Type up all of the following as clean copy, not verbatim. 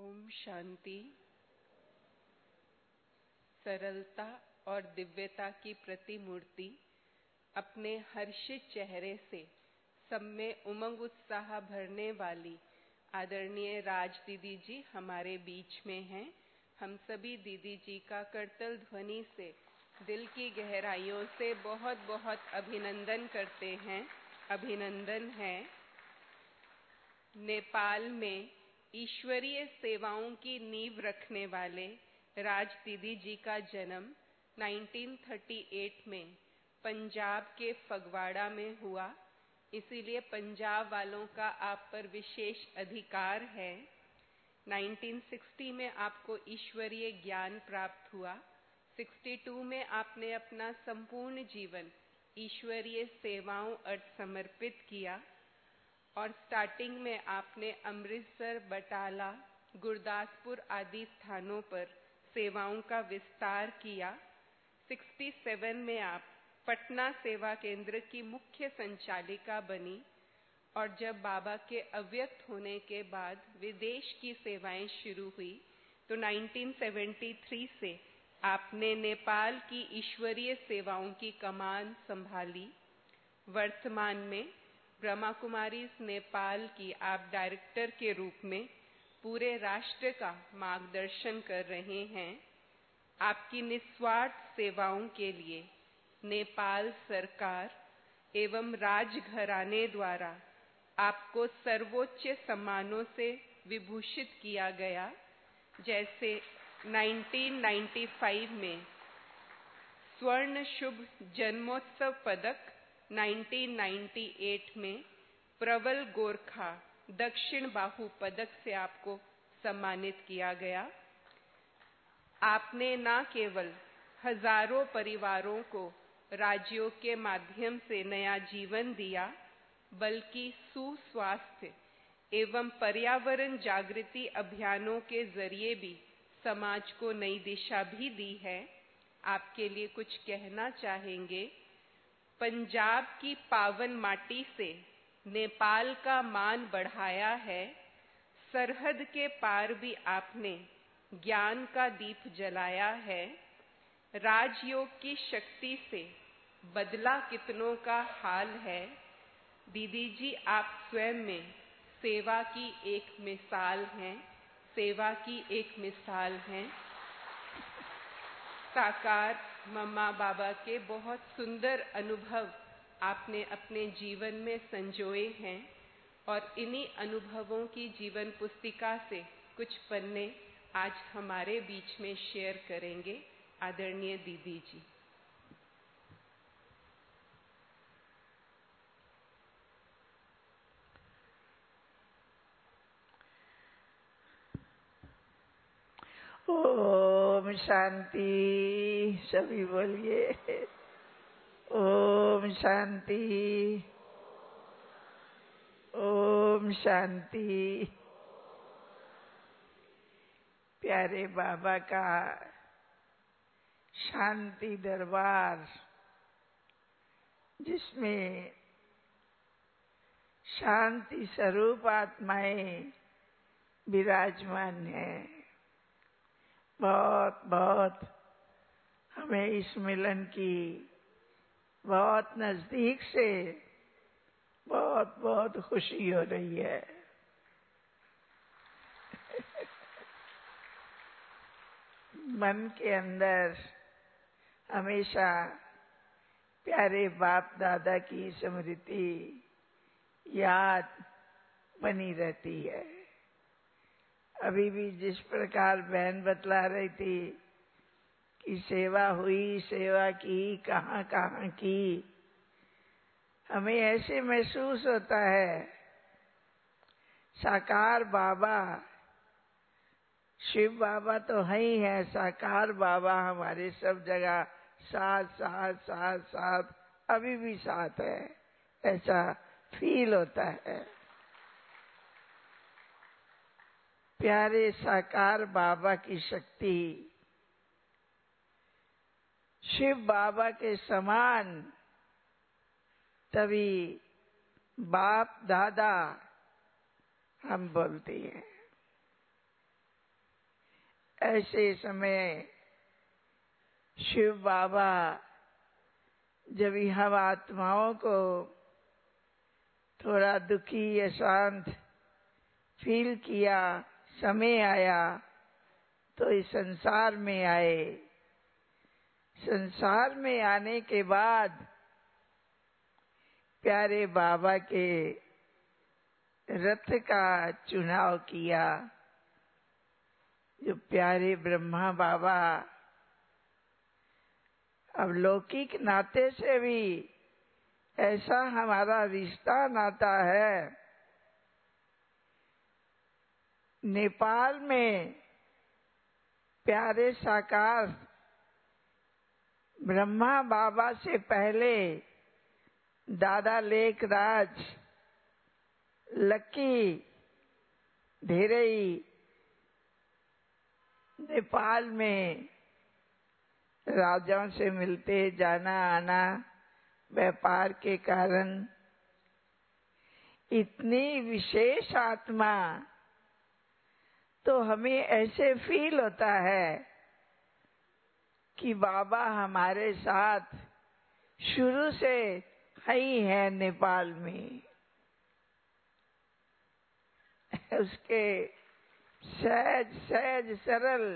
ओम शांति। सरलता और दिव्यता की प्रतिमूर्ति अपने हर्षित चेहरे से सब में उमंग उत्साह भरने वाली आदरणीय राज दीदी जी हमारे बीच में हैं। हम सभी दीदी जी का करतल ध्वनि से दिल की गहराइयों से बहुत बहुत अभिनंदन करते हैं। अभिनंदन है। नेपाल में ईश्वरीय सेवाओं की नींव रखने वाले राज दीदी जी का जन्म 1938 में पंजाब के फगवाड़ा में हुआ। इसीलिए पंजाब वालों का आप पर विशेष अधिकार है। 1960 में आपको ईश्वरीय ज्ञान प्राप्त हुआ। 62 में आपने अपना संपूर्ण जीवन ईश्वरीय सेवाओं अर्थ समर्पित किया और स्टार्टिंग में आपने अमृतसर, बटाला, गुरदासपुर आदि स्थानों पर सेवाओं का विस्तार किया। 67 में आप पटना सेवा केंद्र की मुख्य संचालिका बनी और जब बाबा के अव्यक्त होने के बाद विदेश की सेवाएं शुरू हुई तो 1973 से आपने नेपाल की ईश्वरीय सेवाओं की कमान संभाली। वर्तमान में ब्रह्मा कुमारीज नेपाल की आप डायरेक्टर के रूप में पूरे राष्ट्र का मार्गदर्शन कर रहे हैं। आपकी निस्वार्थ सेवाओं के लिए नेपाल सरकार एवं राजघराने द्वारा आपको सर्वोच्च सम्मानों से विभूषित किया गया। जैसे 1995 में स्वर्ण शुभ जन्मोत्सव पदक, 1998 में प्रबल गोरखा दक्षिण बाहु पदक से आपको सम्मानित किया गया। आपने न केवल हजारों परिवारों को राजयोग के माध्यम से नया जीवन दिया, बल्कि सुस्वास्थ्य एवं पर्यावरण जागृति अभियानों के जरिए भी समाज को नई दिशा भी दी है। आपके लिए कुछ कहना चाहेंगे। पंजाब की पावन माटी से नेपाल का मान बढ़ाया है। सरहद के पार भी आपने ज्ञान का दीप जलाया है। राजयोग की शक्ति से बदला कितनों का हाल है। दीदी जी आप स्वयं में सेवा की एक मिसाल हैं। सेवा की एक मिसाल हैं। साकार मम्मा बाबा के बहुत सुंदर अनुभव आपने अपने जीवन में संजोए हैं और इन्हीं अनुभवों की जीवन पुस्तिका से कुछ पन्ने आज हमारे बीच में शेयर करेंगे आदरणीय दीदी जी। ओम शांति। सभी बोलिए ओम शांति। ओम शांति। प्यारे बाबा का शांति दरबार, जिसमें शांति स्वरूप आत्माएं विराजमान हैं। बहुत बहुत हमें इस मिलन की बहुत नजदीक से बहुत बहुत खुशी हो रही है। मन के अंदर हमेशा प्यारे बाप दादा की स्मृति याद बनी रहती है। अभी भी जिस प्रकार बहन बतला रही थी कि सेवा हुई, सेवा की, कहाँ कहाँ की, हमें ऐसे महसूस होता है साकार बाबा, शिव बाबा तो है ही है, साकार बाबा हमारे सब जगह साथ साथ साथ साथ अभी भी साथ है, ऐसा फील होता है। प्यारे साकार बाबा की शक्ति शिव बाबा के समान, तभी बाप दादा हम बोलते हैं। ऐसे समय शिव बाबा जब हम आत्माओं को थोड़ा दुखी अशांत फील किया, समय आया तो इस संसार में आए। संसार में आने के बाद प्यारे बाबा के रथ का चुनाव किया। जो प्यारे ब्रह्मा बाबा अब लौकिक नाते से भी ऐसा हमारा रिश्ता नाता है। नेपाल में प्यारे साकार ब्रह्मा बाबा से पहले दादा लेखराज लक्की धेरई नेपाल में राजाओं से मिलते जाना आना व्यापार के कारण। इतनी विशेष आत्मा तो हमें ऐसे फील होता है कि बाबा हमारे साथ शुरू से ही है नेपाल में। उसके सहज सहज सरल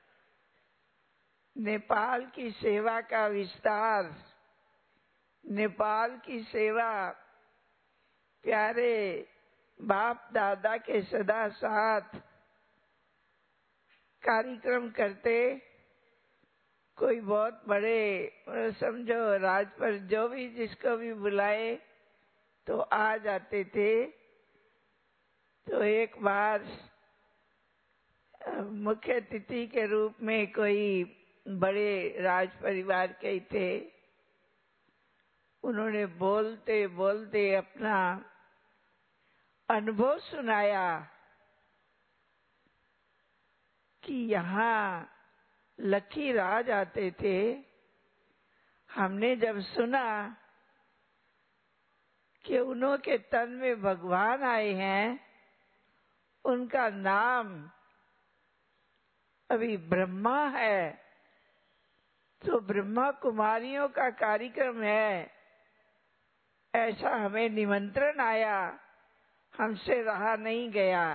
नेपाल की सेवा का विस्तार, नेपाल की सेवा प्यारे बाप दादा के सदा साथ कार्यक्रम करते। कोई बहुत बड़े समझो राज पर जो भी जिसको भी बुलाए तो आ जाते थे। तो एक बार मुख्य अतिथि के रूप में कोई बड़े राज परिवार के थे। उन्होंने बोलते बोलते अपना अनुभव सुनाया कि यहाँ लक्की राज आते थे। हमने जब सुना कि उन्होंने तन में भगवान आए हैं, उनका नाम अभी ब्रह्मा है, तो ब्रह्मा कुमारियों का कार्यक्रम है, ऐसा हमें निमंत्रण आया, हमसे रहा नहीं गया।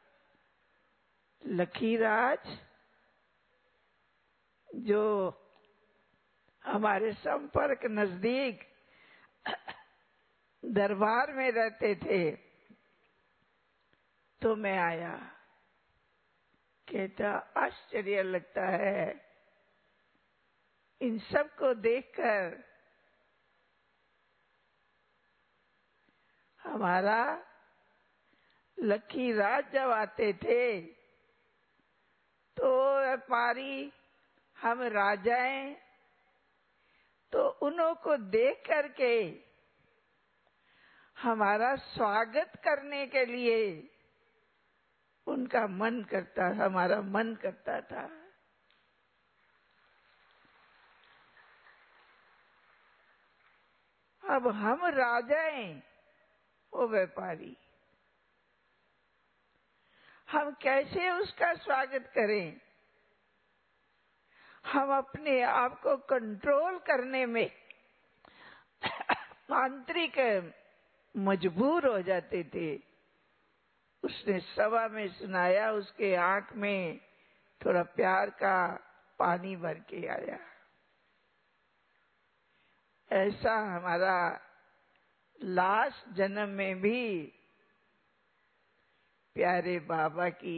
लक्कीराज जो हमारे संपर्क नजदीक दरबार में रहते थे, तो मैं आया। कहता आश्चर्य लगता है इन सब को देखकर। हमारा लक्कीराज जब आते थे तो व्यापारी हम राजाएं, तो उन्हों को देख करके हमारा स्वागत करने के लिए उनका मन करता, हमारा मन करता था। अब हम राजाएं, वो व्यापारी, हम कैसे उसका स्वागत करें? हम अपने आप को कंट्रोल करने में आंतरिक मजबूर हो जाते थे। उसने सभा में सुनाया, उसके आंख में थोड़ा प्यार का पानी भर के आया। ऐसा हमारा लास्ट जन्म में भी प्यारे बाबा की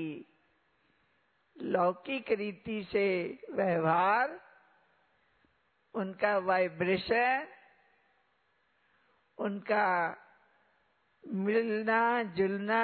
लौकिक रीति से व्यवहार, उनका वाइब्रेशन, उनका मिलना जुलना,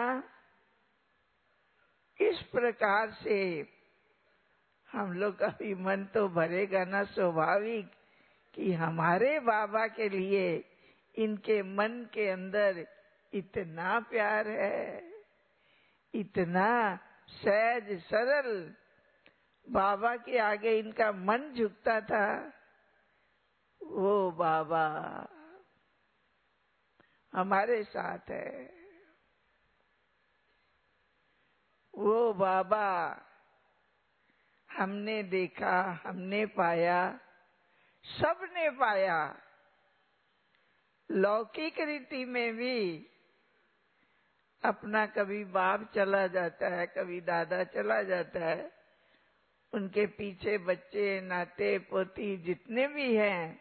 इस प्रकार से हम लोग का भी मन तो भरेगा ना, स्वाभाविक कि हमारे बाबा के लिए इनके मन के अंदर इतना प्यार है, इतना सहज सरल बाबा के आगे इनका मन झुकता था। वो बाबा हमारे साथ है, वो बाबा हमने देखा, हमने पाया, सबने पाया। लौकिक रीति में भी अपना कभी बाप चला जाता है, कभी दादा चला जाता है, उनके पीछे बच्चे, नाते पोती जितने भी हैं,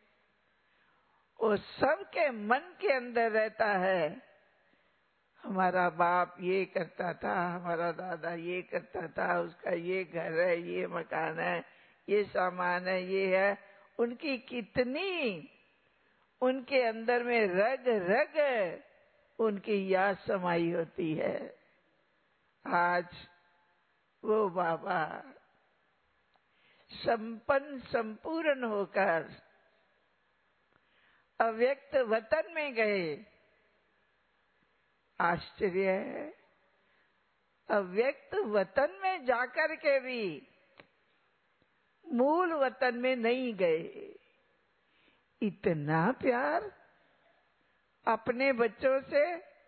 वो सबके मन के अंदर रहता है, हमारा बाप ये करता था, हमारा दादा ये करता था, उसका ये घर है, ये मकान है, ये सामान है, ये है। उनकी कितनी उनके अंदर में रग रग उनकी याद समाई होती है। आज वो बाबा संपन्न संपूर्ण होकर अव्यक्त वतन में गए। आश्चर्य है, अव्यक्त वतन में जाकर के भी मूल वतन में नहीं गए। इतना प्यार अपने बच्चों से,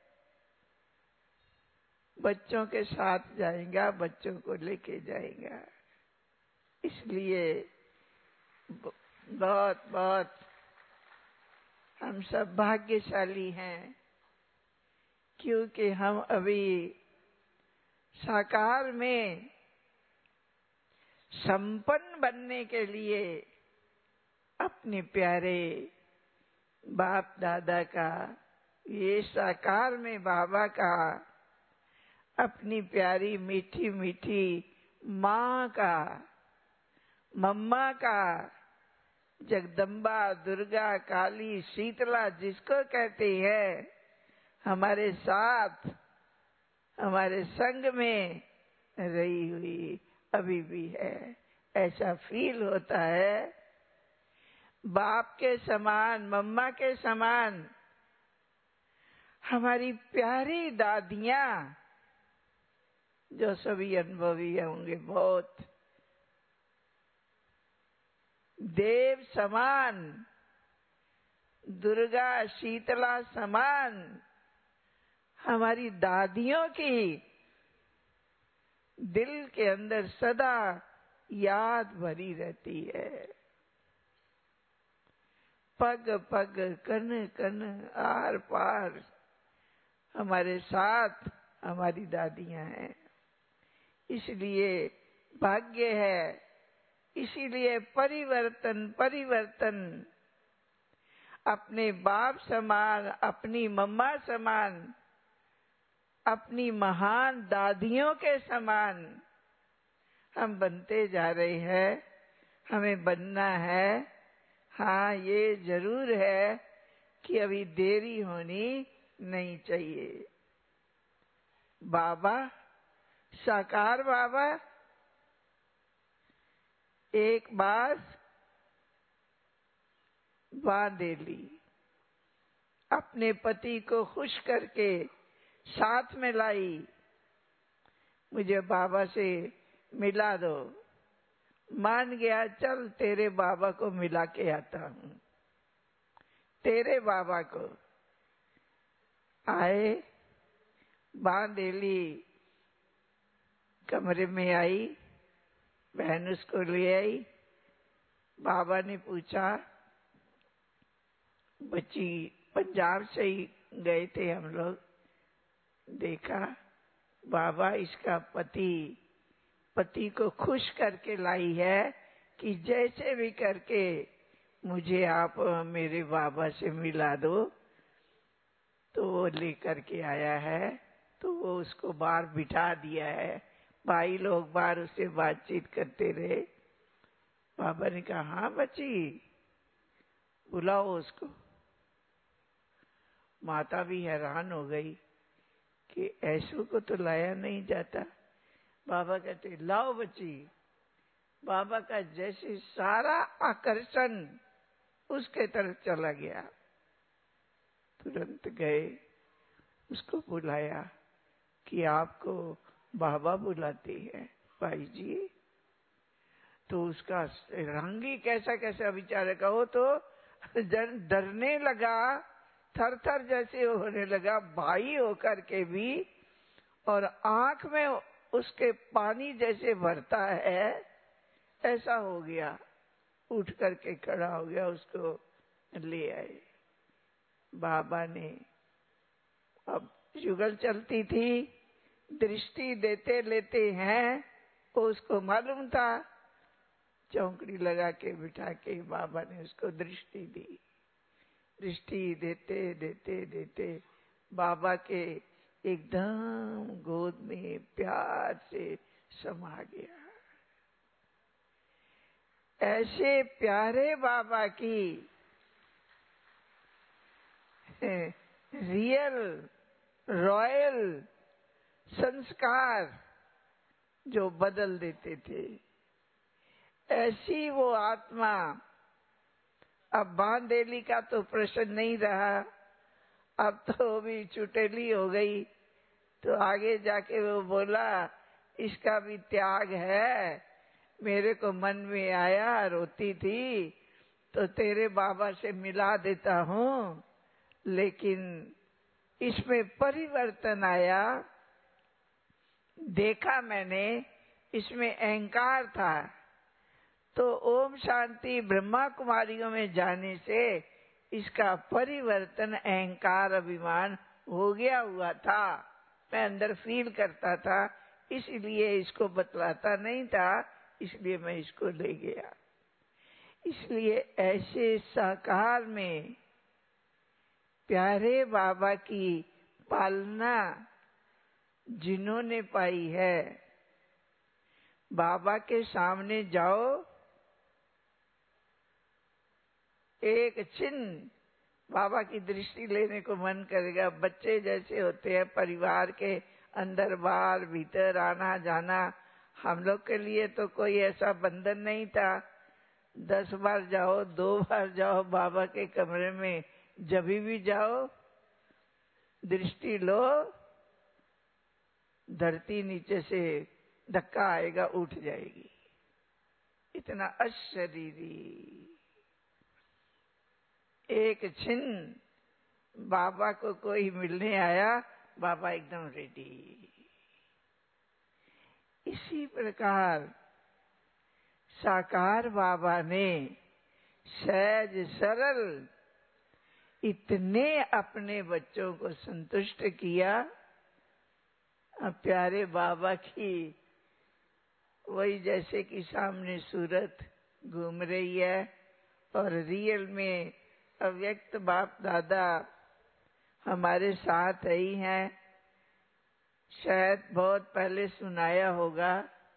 बच्चों के साथ जाएगा, बच्चों को लेके जाएगा। इसलिए बहुत बहुत हम सब भाग्यशाली हैं, क्योंकि हम अभी साकार में संपन्न बनने के लिए अपने प्यारे बाप दादा का, ये साकार में बाबा का, अपनी प्यारी मीठी मीठी माँ का, मम्मा का, जगदम्बा, दुर्गा, काली, शीतला जिसको कहते हैं, हमारे साथ, हमारे संग में रही हुई अभी भी है। ऐसा फील होता है बाप के समान, मम्मा के समान हमारी प्यारी दादियाँ, जो सभी अनुभवी होंगे, बहुत देव समान, दुर्गा शीतला समान हमारी दादियों की दिल के अंदर सदा याद भरी रहती है। पग पग, कन कन, आर पार हमारे साथ हमारी दादियां हैं। इसलिए भाग्य है, इसीलिए परिवर्तन परिवर्तन, अपने बाप समान, अपनी मम्मा समान, अपनी महान दादियों के समान हम बनते जा रहे हैं। हमें बनना है। हाँ, ये जरूर है कि अभी देरी होनी नहीं चाहिए। बाबा, साकार बाबा एक बार बांधेली अपने पति को खुश करके साथ में लाई, मुझे बाबा से मिला दो। मान गया, चल तेरे बाबा को मिला के आता हूँ। तेरे बाबा को आए, बांधेली कमरे में आई, बहन उसको ले आई। बाबा ने पूछा, बच्ची पंजाब से ही गए थे हम लोग, देखा बाबा इसका पति को खुश करके लाई है कि जैसे भी करके मुझे आप मेरे बाबा से मिला दो। तो वो लेकर के आया है, तो वो उसको बाहर बिठा दिया है। भाई लोग बाहर उससे बातचीत करते रहे। बाबा ने कहा, हाँ बच्ची, बुलाओ उसको। माता भी हैरान हो गई कि ऐसो को तो लाया नहीं जाता। बाबा कहते, लाओ बच्ची। बाबा का जैसे सारा आकर्षण उसके तरफ चला गया। तुरंत गए, उसको बुलाया कि आपको बाबा बुलाते हैं भाई जी। तो उसका रंग ही कैसा कैसा बेचारे का, वो तो डरने लगा, थर थर जैसे होने लगा भाई होकर के भी, और आंख में उसके पानी जैसे भरता है। ऐसा हो गया, उठ करके खड़ा हो गया, उसको ले आए बाबा ने। अब जुगल चलती थी, दृष्टि देते लेते हैं, वो उसको मालूम था। चौकड़ी लगा के बिठा के बाबा ने उसको दृष्टि दी। दृष्टि देते देते देते बाबा के एकदम गोद में प्यार से समा गया। ऐसे प्यारे बाबा की रियल रॉयल संस्कार जो बदल देते थे, ऐसी वो आत्मा। अब बांदेली का तो प्रश्न नहीं रहा, अब तो भी चुटेली हो गई। तो आगे जाके वो बोला, इसका भी त्याग है। मेरे को मन में आया, रोती थी, तो तेरे बाबा से मिला देता हूँ, लेकिन इसमें परिवर्तन आया। देखा मैंने, इसमें अहंकार था। तो ओम शांति ब्रह्मा कुमारियों में जाने से इसका परिवर्तन अहंकार अभिमान हो गया हुआ था। मैं अंदर फील करता था, इसलिए इसको बतलाता नहीं था, इसलिए मैं इसको ले गया। इसलिए ऐसे साकार में प्यारे बाबा की पालना जिन्होंने पाई है, बाबा के सामने जाओ, एक चिन्ह बाबा की दृष्टि लेने को मन करेगा। बच्चे जैसे होते हैं, परिवार के अंदर बाहर भीतर आना जाना, हम लोग के लिए तो कोई ऐसा बंधन नहीं था। 10 बार जाओ, 2 बार जाओ बाबा के कमरे में, जब भी जाओ दृष्टि लो, धरती नीचे से धक्का आएगा, उठ जाएगी। इतना अशरीरी एक छिन्न बाबा को कोई मिलने आया, बाबा एकदम रेडी। इसी प्रकार साकार बाबा ने सहज सरल इतने अपने बच्चों को संतुष्ट किया। अब प्यारे बाबा की वही जैसे कि सामने सूरत घूम रही है, और रियल में अव्यक्त बाप दादा हमारे साथ ही हैं। शायद बहुत पहले सुनाया होगा,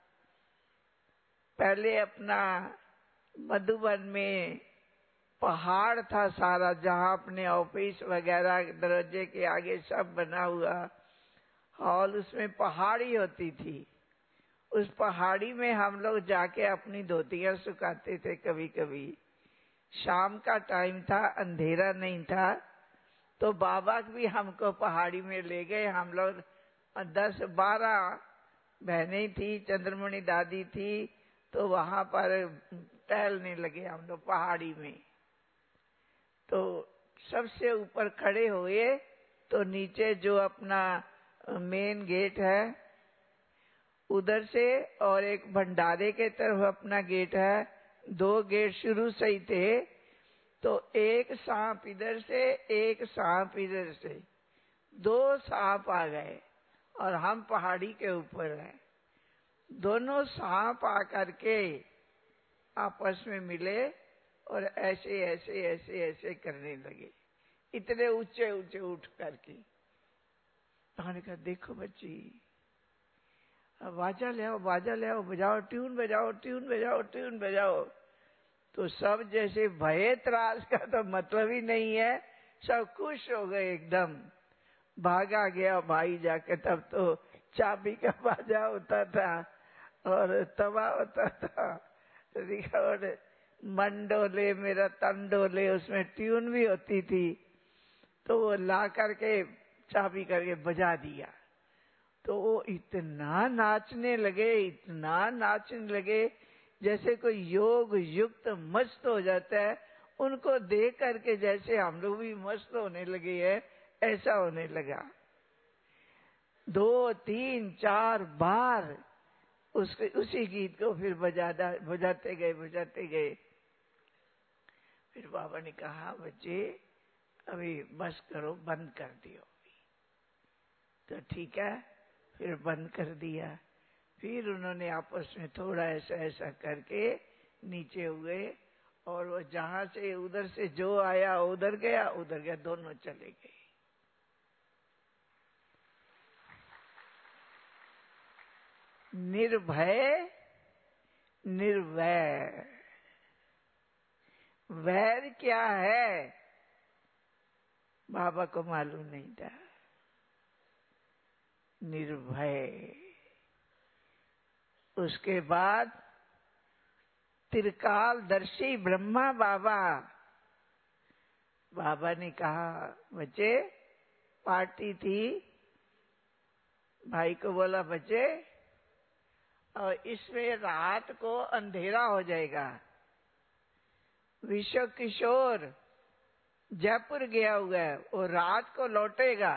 पहले अपना मधुबन में पहाड़ था सारा, जहाँ अपने ऑफिस वगैरह दरवाजे के आगे सब बना हुआ हॉल, उसमें पहाड़ी होती थी। उस पहाड़ी में हम लोग जाके अपनी धोतियां सुखाते थे। कभी कभी शाम का टाइम था, अंधेरा नहीं था, तो बाबा भी हमको पहाड़ी में ले गए। हम लोग 10-12 बहनें थी, चंद्रमणि दादी थी, तो वहां पर टहलने लगे हम लोग पहाड़ी में। तो सबसे ऊपर खड़े हुए, तो नीचे जो अपना मेन गेट है उधर से, और एक भंडारे के तरफ अपना गेट है, 2 गेट शुरू से ही थे। तो एक सांप इधर से, एक सांप इधर से, 2 सांप आ गए, और हम पहाड़ी के ऊपर हैं। दोनों सांप आकर के आपस में मिले और ऐसे ऐसे ऐसे ऐसे करने लगे, इतने ऊंचे ऊंचे उठ करके। उन्होंने कहा, देखो बच्ची, बाजा ले आओ, बाजा ले आओ, बजाओ, ट्यून बजाओ, ट्यून बजाओ, ट्यून बजाओ। तो सब जैसे भये त्रास का तो मतलब ही नहीं है, सब खुश हो गए एकदम। भागा गया भाई जाके, तब तो चाबी का बाजा होता था और तवा होता था, और मंडोले मेरा तंडोले, उसमें ट्यून भी होती थी। तो वो ला करके चाबी करके बजा दिया। तो वो इतना नाचने लगे, इतना नाचने लगे, जैसे कोई योग युक्त मस्त हो जाता है। उनको देख करके जैसे हम लोग भी मस्त होने लगे हैं, ऐसा होने लगा। 2, 3, 4 बार उसी गीत को फिर बजाते गए। फिर बाबा ने कहा, बच्चे अभी बस करो, बंद कर दियो। तो ठीक है, फिर बंद कर दिया। फिर उन्होंने आपस में थोड़ा ऐसा करके नीचे हुए, और वो जहां से उधर से जो आया उधर गया, दोनों चले गए। निर्भय निर्वैर। वैर क्या है बाबा को मालूम नहीं था। निर्भय। उसके बाद त्रिकालदर्शी ब्रह्मा बाबा ने कहा, बच्चे पार्टी थी, भाई को बोला, बच्चे और इसमें रात को अंधेरा हो जाएगा। विश्व किशोर जयपुर गया हुआ है, वो रात को लौटेगा,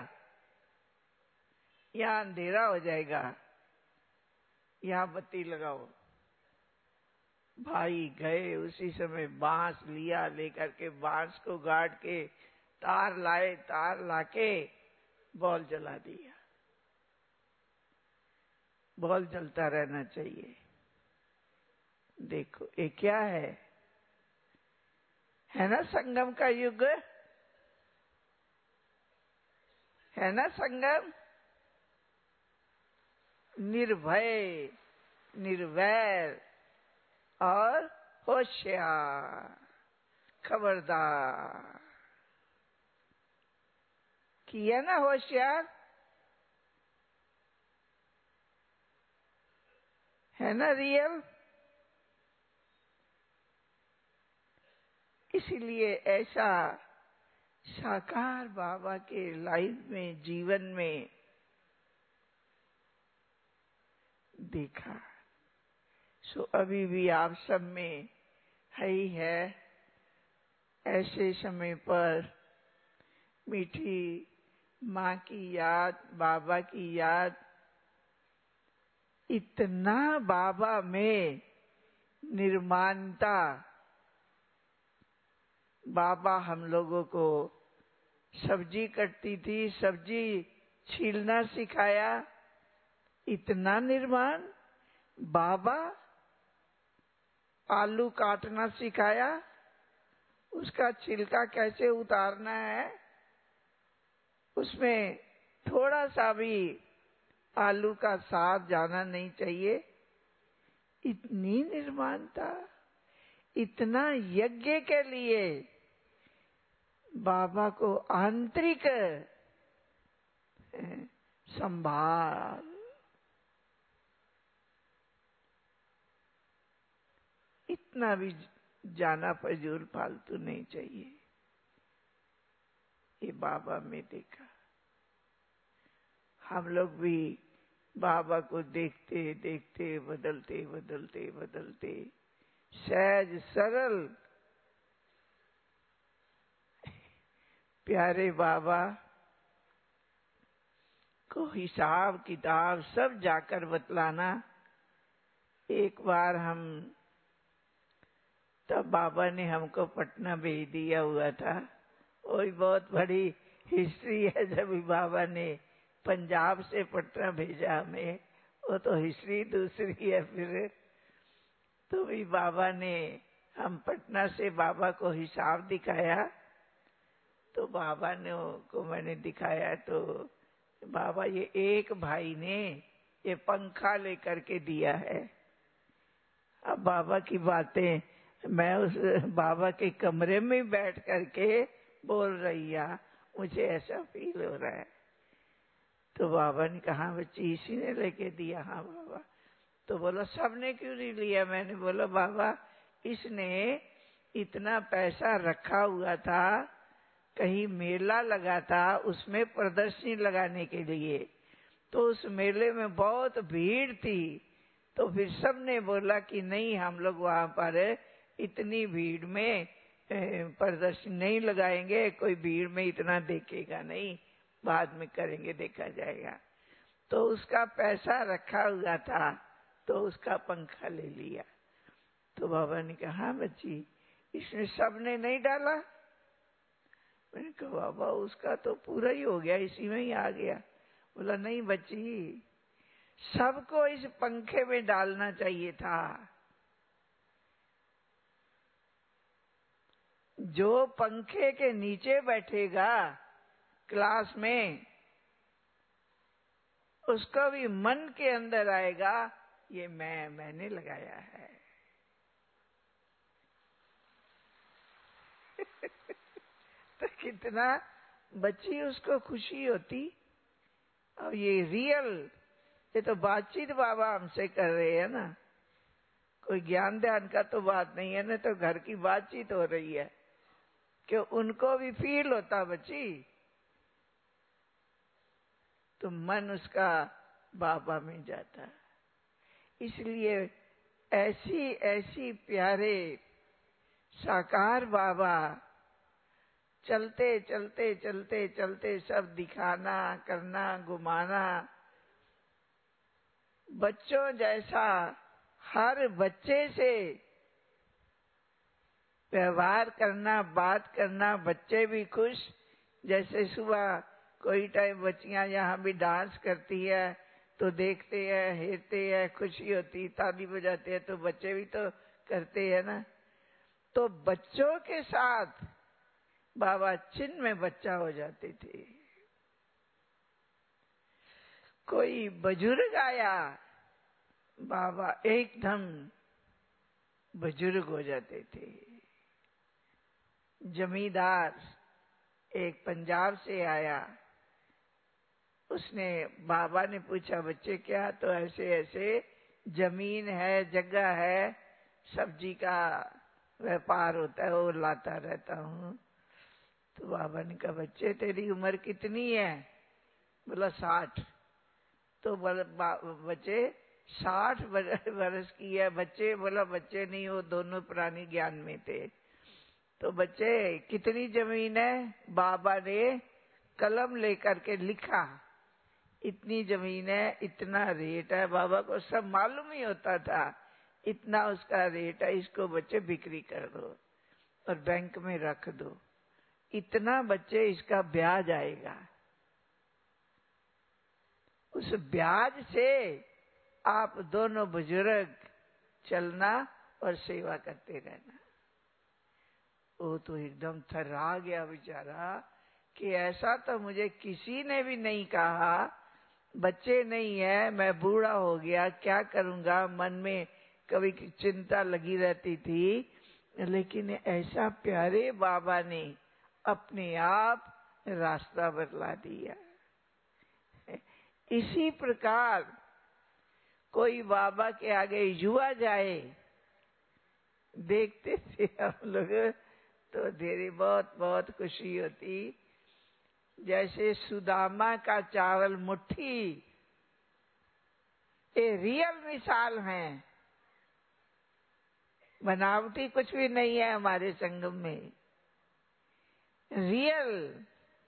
यहाँ अंधेरा हो जाएगा, यहाँ बत्ती लगाओ। भाई गए, उसी समय बांस लिया, लेकर के बांस को गाड़ के तार लाए, तार लाके बॉल जला दिया। बॉल जलता रहना चाहिए। देखो ये क्या है ना संगम का युग, है ना संगम। निर्भय निर्वैर और होशियार, खबरदार। किया ना होशियार, है ना रियल। इसीलिए ऐसा साकार बाबा के लाइफ में, जीवन में देखा। सो अभी भी आप सब में है ही है। ऐसे समय पर मीठी माँ की याद, बाबा की याद, इतना बाबा में निर्माणता। बाबा हम लोगों को सब्जी कटती थी, सब्जी छीलना सिखाया, इतना निर्माण। बाबा आलू काटना सिखाया, उसका छिलका कैसे उतारना है, उसमें थोड़ा सा भी आलू का साथ जाना नहीं चाहिए। इतनी निर्माणता, इतना यज्ञ के लिए बाबा को आंतरिक संभाल। इतना भी जाना फजूल फालतू नहीं चाहिए। ये बाबा में देखा। हम लोग भी बाबा को देखते देखते बदलते सहज सरल प्यारे बाबा को हिसाब किताब सब जाकर बतलाना। एक बार तब बाबा ने हमको पटना भेज दिया हुआ था। वही बहुत बड़ी हिस्ट्री है। जब भी बाबा ने पंजाब से पटना भेजा हमें, वो तो हिस्ट्री दूसरी है। फिर तो भी बाबा ने, हम पटना से बाबा को हिसाब दिखाया, तो बाबा ने को मैंने दिखाया, तो बाबा ये एक भाई ने ये पंखा लेकर के दिया है। अब बाबा की बातें मैं उस बाबा के कमरे में बैठ करके बोल रही है, मुझे ऐसा फील हो रहा है। तो बाबा ने कहा, बच्ची इसी ने लेके दिया। हाँ बाबा। तो बोला सबने क्यों नहीं लिया। मैंने बोला बाबा इसने इतना पैसा रखा हुआ था, कहीं मेला लगा था, उसमें प्रदर्शनी लगाने के लिए, तो उस मेले में बहुत भीड़ थी, तो फिर सबने बोला कि नहीं हम लोग वहां पर इतनी भीड़ में प्रदर्शनी नहीं लगाएंगे, कोई भीड़ में इतना देखेगा नहीं, बाद में करेंगे, देखा जाएगा। तो उसका पैसा रखा हुआ था तो उसका पंखा ले लिया। तो बाबा ने कहा, हाँ बच्ची, इसमें सबने नहीं डाला। मैंने कहा बाबा उसका तो पूरा ही हो गया, इसी में ही आ गया। बोला नहीं बच्ची, सबको इस पंखे में डालना चाहिए था। जो पंखे के नीचे बैठेगा क्लास में, उसका भी मन के अंदर आएगा ये मैंने लगाया है। तो कितना बच्ची उसको खुशी होती। और ये रियल, ये तो बातचीत बाबा हमसे कर रहे हैं ना, कोई ज्ञान ध्यान का तो बात नहीं है ना, तो घर की बातचीत हो रही है कि उनको भी फील होता बच्ची, तो मन उसका बाबा में जाता। इसलिए ऐसी ऐसी प्यारे साकार बाबा चलते चलते चलते चलते सब दिखाना करना घुमाना, बच्चों जैसा हर बच्चे से व्यवहार करना, बात करना, बच्चे भी खुश। जैसे सुबह कोई टाइम बच्चियां यहाँ भी डांस करती है तो देखते हैं, हेरते हैं, खुशी होती, ताली बजाते हैं, तो बच्चे भी तो करते हैं ना। तो बच्चों के साथ बाबा चिन्ह में बच्चा हो जाते थे। कोई बुजुर्ग आया, बाबा एकदम बुजुर्ग हो जाते थे। जमींदार एक पंजाब से आया, उसने बाबा ने पूछा बच्चे क्या, तो ऐसे ऐसे जमीन है, जगह है, सब्जी का व्यापार होता है, वो लाता रहता हूँ। तो बाबा ने कहा बच्चे तेरी उम्र कितनी है? बोला 60। तो बच्चे 60 वर्ष की है। बच्चे बोला बच्चे नहीं, वो दोनों पुरानी ज्ञान में थे। तो बच्चे कितनी जमीन है? बाबा ने कलम लेकर के लिखा, इतनी जमीन है, इतना रेट है। बाबा को सब मालूम ही होता था, इतना उसका रेट है, इसको बच्चे बिक्री कर दो और बैंक में रख दो, इतना बच्चे इसका ब्याज आएगा। उस ब्याज से आप दोनों बुजुर्ग चलना और सेवा करते रहना। वो तो एकदम थर्रा गया बेचारा कि ऐसा तो मुझे किसी ने भी नहीं कहा। बच्चे नहीं है, मैं बूढ़ा हो गया, क्या करूंगा, मन में कभी चिंता लगी रहती थी। लेकिन ऐसा प्यारे बाबा ने अपने आप रास्ता बतला दिया। इसी प्रकार कोई बाबा के आगे युवा जाए, देखते थे हम लोग, तो धीरे बहुत बहुत खुशी होती। जैसे सुदामा का चावल मुट्ठी, ये रियल मिसाल है, बनावटी कुछ भी नहीं है हमारे संगम में। रियल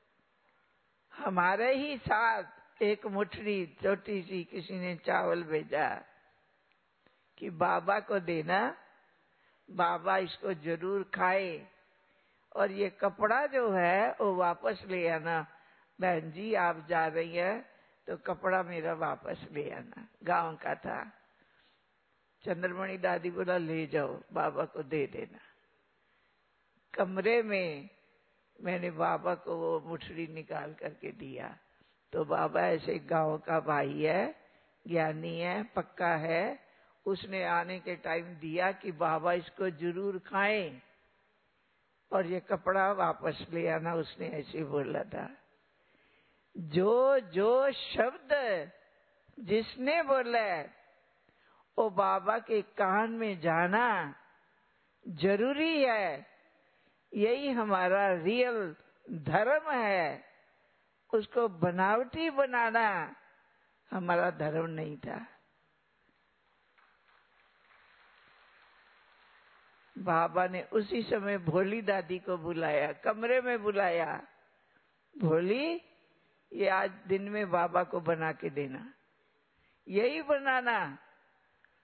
हमारे ही साथ एक मुट्ठी छोटी सी किसी ने चावल भेजा कि बाबा को देना, बाबा इसको जरूर खाए, और ये कपड़ा जो है वो वापस ले आना। बहन जी आप जा रही हैं तो कपड़ा मेरा वापस ले आना। गांव का था। चंद्रमणि दादी बोला ले जाओ, बाबा को दे देना। कमरे में मैंने बाबा को वो मुठड़ी निकाल करके दिया। तो बाबा ऐसे गांव का भाई है, ज्ञानी है, पक्का है, उसने आने के टाइम दिया कि बाबा इसको जरूर खाएं और ये कपड़ा वापस ले आना। उसने ऐसे बोला था। जो जो शब्द जिसने बोला वो बाबा के कान में जाना जरूरी है। यही हमारा रियल धर्म है। उसको बनावटी बनाना हमारा धर्म नहीं था। बाबा ने उसी समय भोली दादी को बुलाया, कमरे में बुलाया। भोली, ये आज दिन में बाबा को बना के देना, यही बनाना।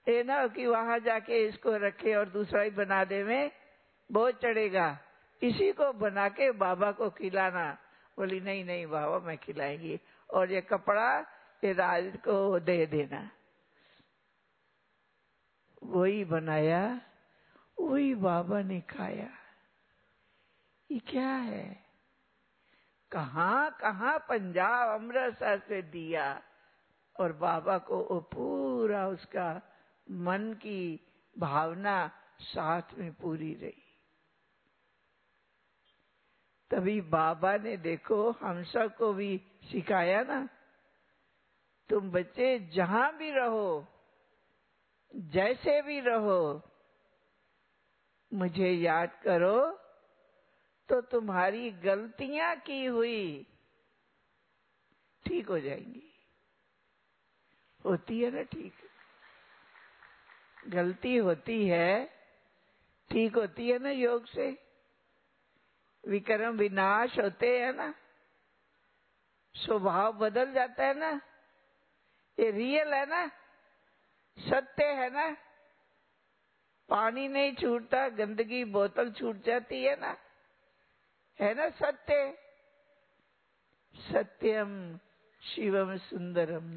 ये ना हो कि वहां जाके इसको रखे और दूसरा ही बना दे में बहुत चढ़ेगा, इसी को बना के बाबा को खिलाना। बोली नहीं नहीं बाबा मैं खिलाएंगी, और ये कपड़ा ये राज को दे देना। वही बनाया, वही बाबा ने खाया। ये क्या है? कहाँ कहाँ पंजाब अमृतसर से दिया, और बाबा को वो पूरा उसका मन की भावना साथ में पूरी रही। तभी बाबा ने देखो हम सबको भी सिखाया ना, तुम बच्चे जहां भी रहो, जैसे भी रहो, मुझे याद करो तो तुम्हारी गलतियां की हुई ठीक हो जाएंगी। होती है ना ठीक? गलती होती है, ठीक होती है ना योग से। विक्रम विनाश होते हैं ना, स्वभाव बदल जाता है ना। ये रियल है ना, सत्य है ना। पानी नहीं छूटता, गंदगी बोतल छूट जाती है ना सत्य। सत्यम शिवम सुंदरम।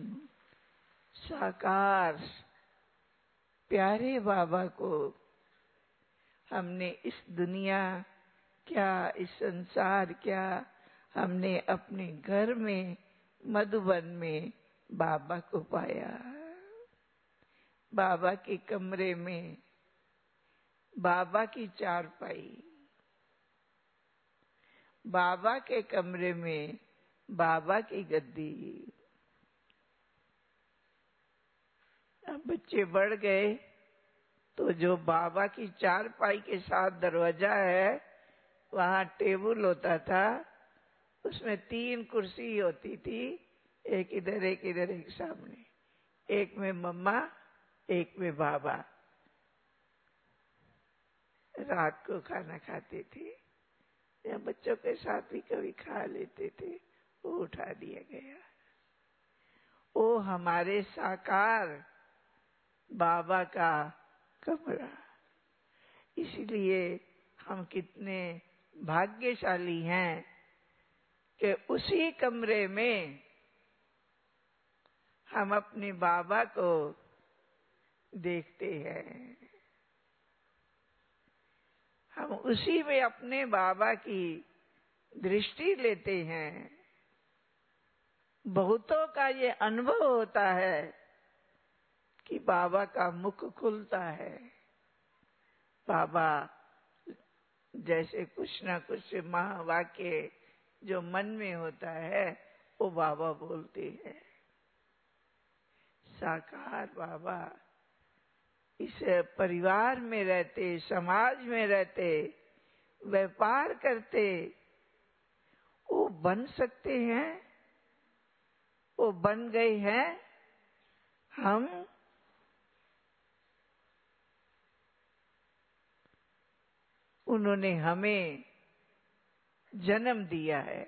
साकार प्यारे बाबा को हमने इस दुनिया क्या, इस संसार क्या, हमने अपने घर में मधुबन में बाबा को पाया। बाबा के कमरे में बाबा की चारपाई, बाबा के कमरे में बाबा की गद्दी। अब बच्चे बढ़ गए तो जो बाबा की चारपाई के साथ दरवाजा है, वहां टेबल होता था, उसमें 3 कुर्सी होती थी, एक इधर एक सामने। एक में मम्मा, एक में बाबा रात को खाना खाते थे, या बच्चों के साथ भी कभी खा लेते थे। वो उठा दिया गया। वो हमारे साकार बाबा का कमरा। इसलिए हम कितने भाग्यशाली हैं कि उसी कमरे में हम अपने बाबा को देखते हैं। हम उसी में अपने बाबा की दृष्टि लेते हैं। बहुतों का ये अनुभव होता है कि बाबा का मुख खुलता है। बाबा जैसे कुछ ना कुछ महावाक्य जो मन में होता है, वो बाबा बोलते हैं। साकार बाबा इस परिवार में रहते, समाज में रहते, व्यापार करते, वो बन सकते हैं, वो बन गए हैं। हम उन्होंने हमें जन्म दिया है,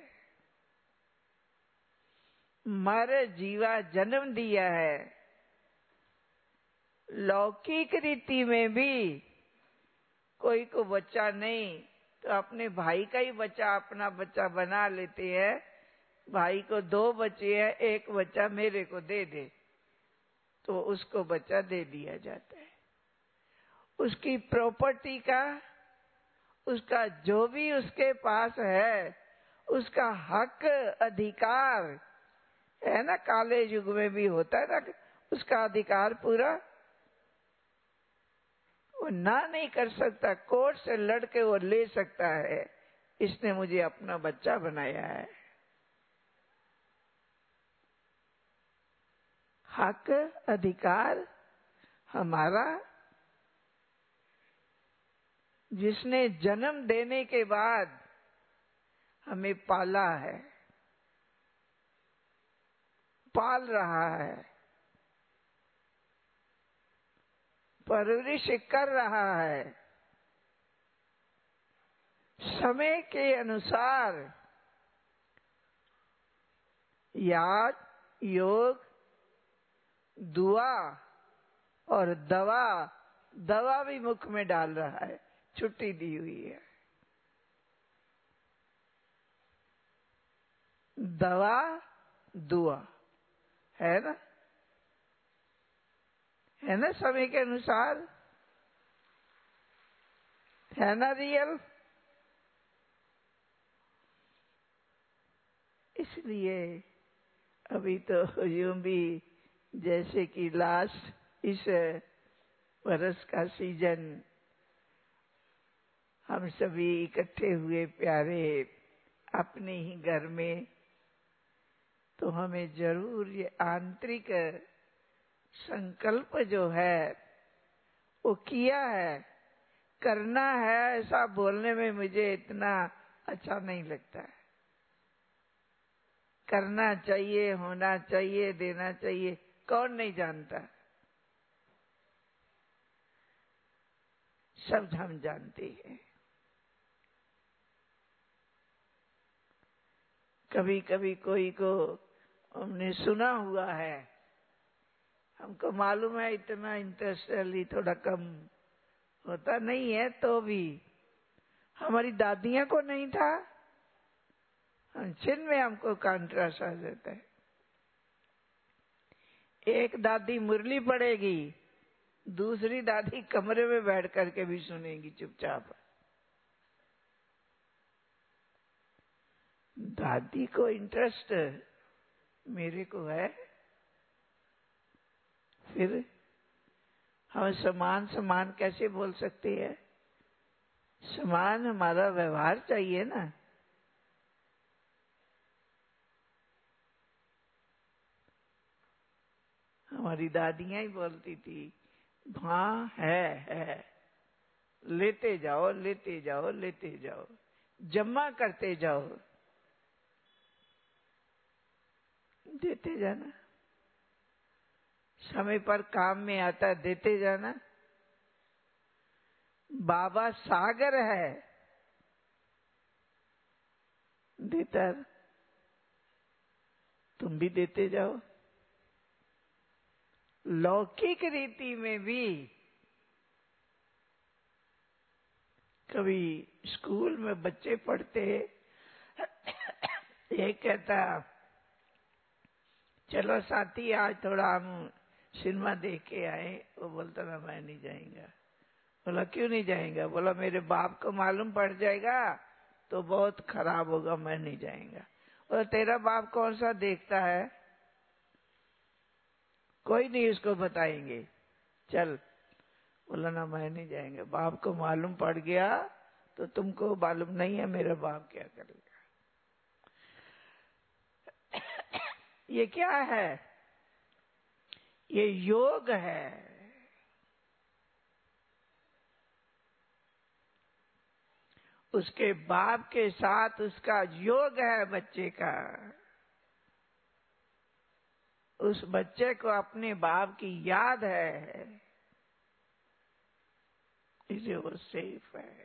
मर जीवा जन्म दिया है। लौकिक रीति में भी कोई को बच्चा नहीं तो अपने भाई का ही बच्चा अपना बच्चा बना लेते हैं। भाई को 2 बच्चे हैं, एक बच्चा मेरे को दे दे, तो उसको बच्चा दे दिया जाता है। उसकी प्रॉपर्टी का, उसका जो भी उसके पास है, उसका हक अधिकार है ना। काले युग में भी होता है ना, उसका अधिकार पूरा वो ना नहीं कर सकता, कोर्ट से लड़के वो ले सकता है। इसने मुझे अपना बच्चा बनाया है। हक अधिकार हमारा, जिसने जन्म देने के बाद हमें पाला है, पाल रहा है, परवरिश कर रहा है, समय के अनुसार याद, योग, दुआ और दवा भी मुख में डाल रहा है, छुट्टी दी हुई है। दवा दुआ है ना, है ना, समय के अनुसार है ना रियल। इसलिए अभी तो यूं भी जैसे कि लास्ट इस बरस का सीजन हम सभी इकट्ठे हुए प्यारे अपने ही घर में, तो हमें जरूर ये आंतरिक संकल्प जो है वो किया है, करना है, ऐसा बोलने में मुझे इतना अच्छा नहीं लगता है। करना चाहिए, होना चाहिए, देना चाहिए, कौन नहीं जानता, सब हम जानते हैं। कभी कभी कोई को हमने सुना हुआ है, हमको मालूम है इतना इंटरेस्टली थोड़ा कम होता नहीं है, तो भी हमारी दादियां को नहीं था, छिन में हमको कंट्रास्ट आ जाता है। एक दादी मुरली पड़ेगी, दूसरी दादी कमरे में बैठ करके भी सुनेगी चुपचाप। दादी को इंटरेस्ट मेरे को है, फिर हम समान समान कैसे बोल सकते हैं? समान हमारा व्यवहार चाहिए ना। हमारी दादियां ही बोलती थी, हाँ है, लेते जाओ, लेते जाओ, लेते जाओ, जमा करते जाओ, देते जाना, समय पर काम में आता है, देते जाना। बाबा सागर है, देता, तुम भी देते जाओ। लौकिक रीति में भी कभी स्कूल में बच्चे पढ़ते, ये कहता चलो साथी आज थोड़ा हम सिनेमा देख के आए, वो बोलता ना मैं नहीं जाएगा। बोला क्यों नहीं जाएगा? बोला मेरे बाप को मालूम पड़ जाएगा तो बहुत खराब होगा, मैं नहीं जाएगा। बोला तेरा बाप कौन सा देखता है? कोई नहीं उसको बताएंगे, चल। बोला ना मैं नहीं जाएगा, बाप को मालूम पड़ गया तो तुमको मालूम नहीं है मेरा बाप क्या करेगा। ये क्या है? ये योग है। उसके बाप के साथ उसका योग है बच्चे का। उस बच्चे को अपने बाप की याद है, इसलिए वो सेफ है।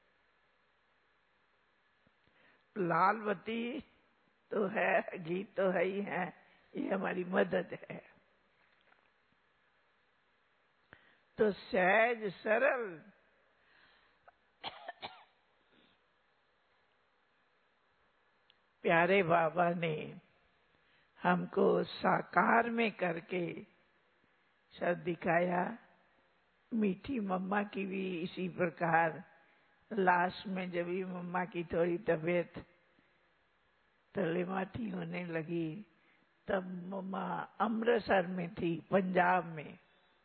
लालवती तो है, गीत तो है ही है, ये हमारी मदद है। तो सहज सरल प्यारे बाबा ने हमको साकार में करके सब दिखाया। मीठी मम्मा की भी इसी प्रकार लास्ट में जब भी मम्मा की थोड़ी तबीयत तलेमाठी होने लगी, तब मम्मा अमृतसर में थी, पंजाब में।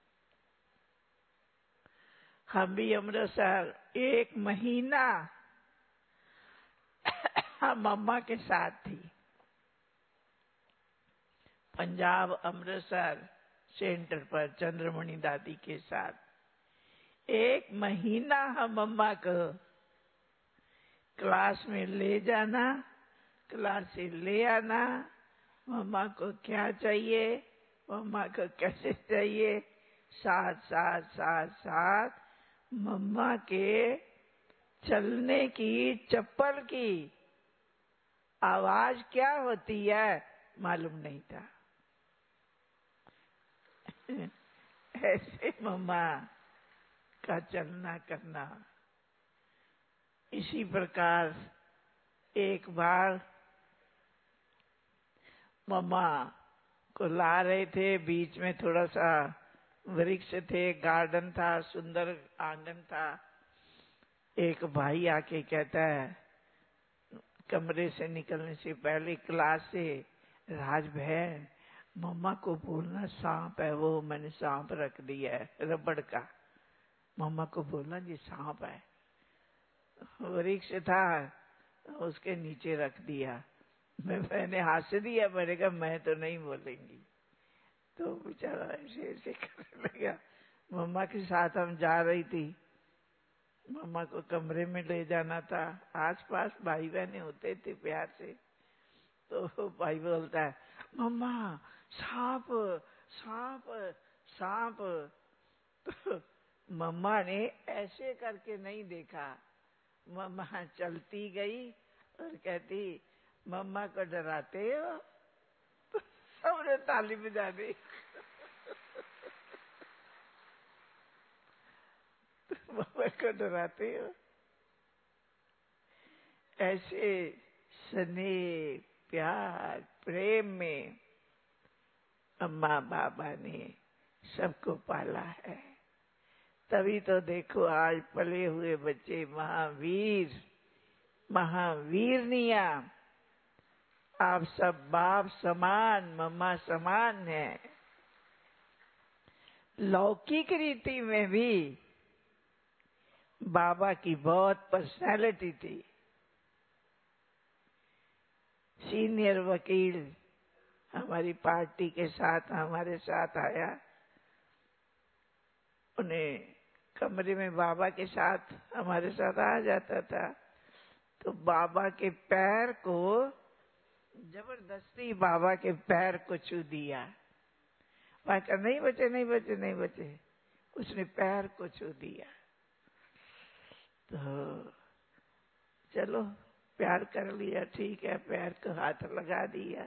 हम भी अमृतसर 1 महीना मम्मा के साथ थी। पंजाब अमृतसर सेंटर पर चंद्रमणि दादी के साथ 1 महीना हम मम्मा को क्लास में ले जाना, क्लास से ले आना, मम्मा को क्या चाहिए, मम्मा को कैसे चाहिए, साथ साथ साथ साथ मम्मा के चलने की चप्पल की आवाज क्या होती है मालूम नहीं था। ऐसे मम्मा का चलना करना। इसी प्रकार एक बार मम्मा को ला रहे थे, बीच में थोड़ा सा वृक्ष थे, गार्डन था, सुंदर आंगन था। एक भाई आके कहता है कमरे से निकलने से पहले क्लास से, राज बहन मम्मा को बोलना सांप है, वो मैंने सांप रख दिया है रबड़ का, मम्मा को बोलना जी सांप है। वृक्ष था उसके नीचे रख दिया। मैंने हंस दिया, मैंने कहा मैं तो नहीं बोलेंगी। तो बेचारा ऐसे ऐसे करने लगा। मम्मा के साथ हम जा रही थी, मम्मा को कमरे में ले जाना था। आसपास भाई बहने होते थे प्यार से, तो भाई बोलता है मम्मा सांप सांप सांप। तो मम्मा ने ऐसे करके नहीं देखा, मम्मा चलती गई और कहती मम्मा को डराते हो? तो सबने ताली बजा दी। मम्मा को डराते हो? ऐसे स्नेह प्यार प्रेम में अम्मा बाबा ने सबको पाला है। तभी तो देखो आज पले हुए बच्चे महावीर महावीरनिया। आप सब बाप समान मम्मा समान हैं। लौकिक रीति में भी बाबा की बहुत पर्सनैलिटी थी। सीनियर वकील हमारी पार्टी के साथ हमारे साथ आया, उन्हें कमरे में बाबा के साथ हमारे साथ आ जाता था। तो बाबा के पैर को जबरदस्ती बाबा के पैर को छू दिया। वहां कहा नहीं बचे नहीं बचे नहीं बचे, उसने पैर को छू दिया। तो चलो प्यार कर लिया, ठीक है, पैर को हाथ लगा दिया।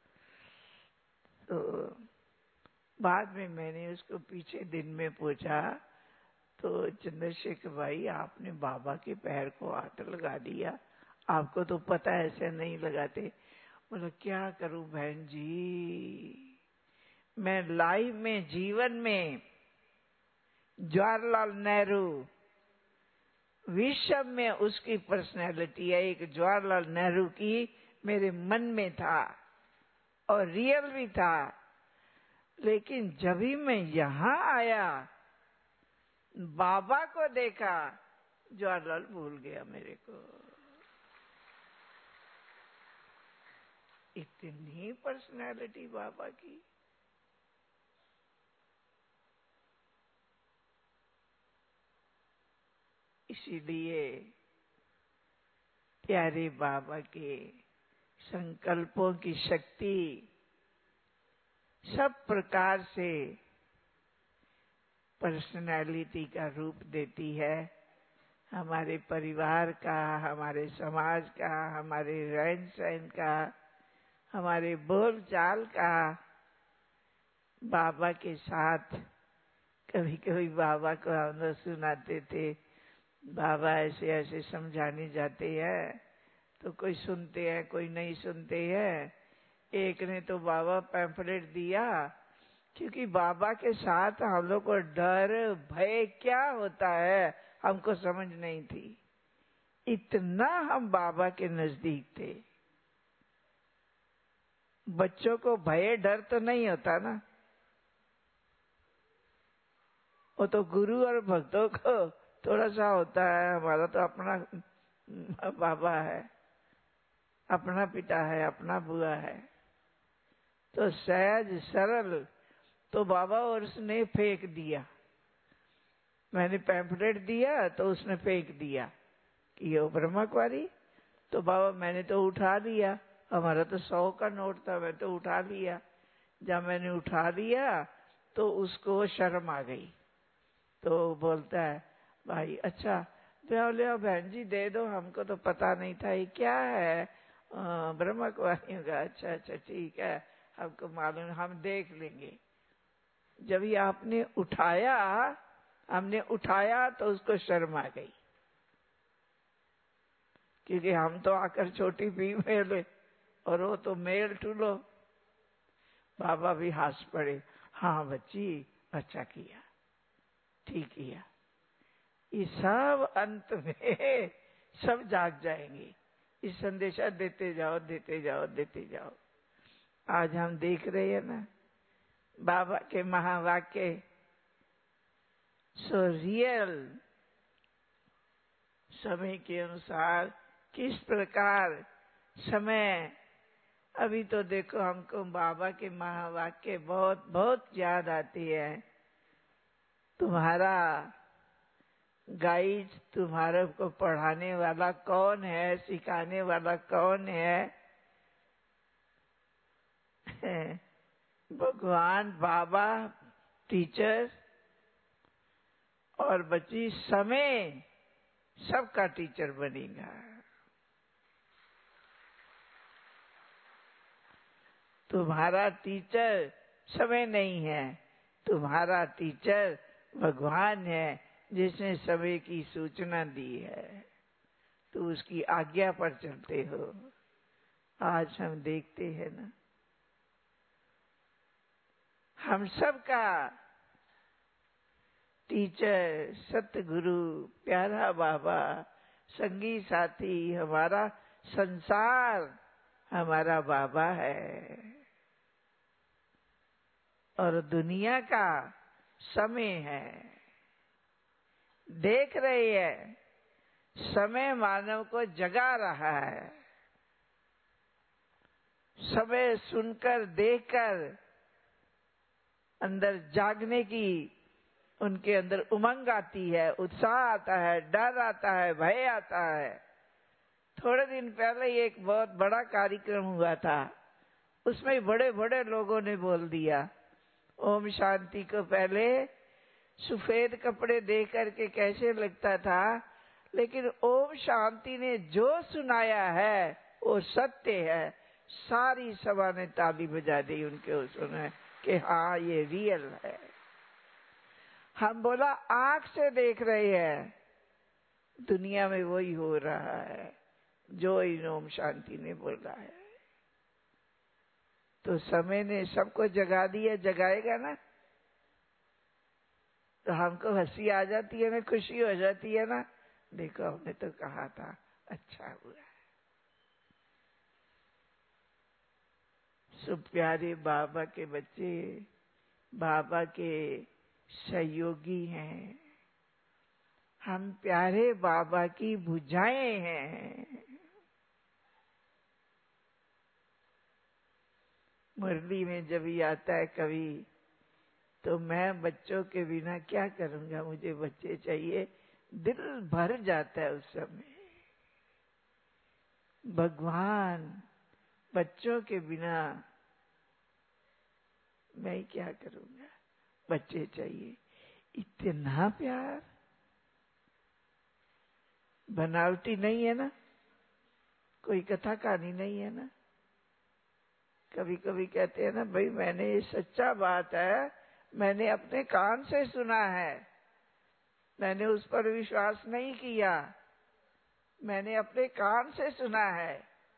तो बाद में मैंने उसको पीछे दिन में पूछा, तो चंद्रशेखर भाई आपने बाबा के पैर को हाथ लगा दिया, आपको तो पता है ऐसे नहीं लगाते। बोला क्या करूं बहन जी, मैं लाइफ में जीवन में जवाहरलाल नेहरू विश्व में उसकी पर्सनैलिटी है, एक जवाहरलाल नेहरू की मेरे मन में था और रियल भी था। लेकिन जब भी मैं यहां आया बाबा को देखा, जवाहरलाल भूल गया मेरे को। इतनी पर्सनैलिटी बाबा की। इसीलिए प्यारे बाबा के संकल्पों की शक्ति सब प्रकार से पर्सनैलिटी का रूप देती है। हमारे परिवार का, हमारे समाज का, हमारे रहन सहन का, हमारे बोल चाल का। बाबा के साथ कभी कभी बाबा को हम सुनाते थे, बाबा ऐसे ऐसे समझाने जाते हैं, तो कोई सुनते हैं कोई नहीं सुनते हैं। एक ने तो बाबा पैम्फलेट दिया, क्योंकि बाबा के साथ हम लोग को डर भय क्या होता है हमको समझ नहीं थी। इतना हम बाबा के नजदीक थे। बच्चों को भय डर तो नहीं होता ना, वो तो गुरु और भक्तों को थोड़ा सा होता है। हमारा तो अपना बाबा है, अपना पिता है, अपना बुआ है, तो सहज सरल। तो बाबा और उसने फेंक दिया, मैंने पैम्फलेट दिया तो उसने फेंक दिया कि ये ब्रह्मा कुमारी। तो बाबा मैंने तो उठा लिया, हमारा तो 100 का नोट था, मैं तो उठा लिया। जब मैंने उठा लिया तो उसको शर्म आ गई, तो बोलता है भाई अच्छा ले बहन जी दे दो, हमको तो पता नहीं था ये क्या है, ब्रह्मा कुमारियों का। अच्छा अच्छा ठीक है, हमको मालूम, हम देख लेंगे। जब ये आपने उठाया, हमने उठाया तो उसको शर्म आ गई, क्योंकि हम तो आकर छोटी फीमेल है और वो तो मेल टूलो। बाबा भी हंस पड़े, हाँ बच्ची अच्छा किया, ठीक किया। ये सब अंत में सब जाग जाएंगे। इस संदेशा देते जाओ, देते जाओ, देते जाओ। आज हम देख रहे हैं ना बाबा के महावाक्य, सो रियल, समय के अनुसार किस प्रकार समय। अभी तो देखो हमको बाबा के महावाक्य बहुत बहुत याद आती है। तुम्हारा गाइड, तुम्हारे को पढ़ाने वाला कौन है, सिखाने वाला कौन है? भगवान बाबा, टीचर। और बच्ची समय सबका टीचर बनेगा। तुम्हारा टीचर समय नहीं है, तुम्हारा टीचर भगवान है, जिसने समय की सूचना दी है, तो उसकी आज्ञा पर चलते हो। आज हम देखते हैं ना, हम सबका टीचर सतगुरु प्यारा बाबा, संगी साथी, हमारा संसार हमारा बाबा है। और दुनिया का समय है। देख रहे हैं समय मानव को जगा रहा है। समय सुनकर, देखकर अंदर जागने की उनके अंदर उमंग आती है, उत्साह आता है, डर आता है, भय आता है। थोड़े दिन पहले एक बहुत बड़ा कार्यक्रम हुआ था, उसमें बड़े बड़े लोगों ने बोल दिया ओम शांति को। पहले सफेद कपड़े देख करके कैसे लगता था, लेकिन ओम शांति ने जो सुनाया है वो सत्य है। सारी सभा ने ताली बजा दी उनके सुने कि हाँ ये रियल है। हम बोला आंख से देख रहे हैं, दुनिया में वही हो रहा है जो इन ओम शांति ने बोला है। तो समय ने सबको जगा दिया, जगाएगा ना। तो हमको हंसी आ जाती है ना, खुशी हो जाती है ना, देखो हमने तो कहा था, अच्छा हुआ। सो प्यारे बाबा के बच्चे बाबा के सहयोगी हैं, हम प्यारे बाबा की भुजाएं हैं। मुरली में जब ही आता है कभी, तो मैं बच्चों के बिना क्या करूंगा, मुझे बच्चे चाहिए, दिल भर जाता है उस समय। भगवान बच्चों के बिना मैं क्या करूंगा, बच्चे चाहिए। इतना प्यार बनावटी नहीं है ना, कोई कथा कहानी नहीं है ना। कभी कभी कहते हैं ना, भाई मैंने ये सच्चा बात है, मैंने अपने कान से सुना है, मैंने उस पर विश्वास नहीं किया, मैंने अपने कान से सुना है।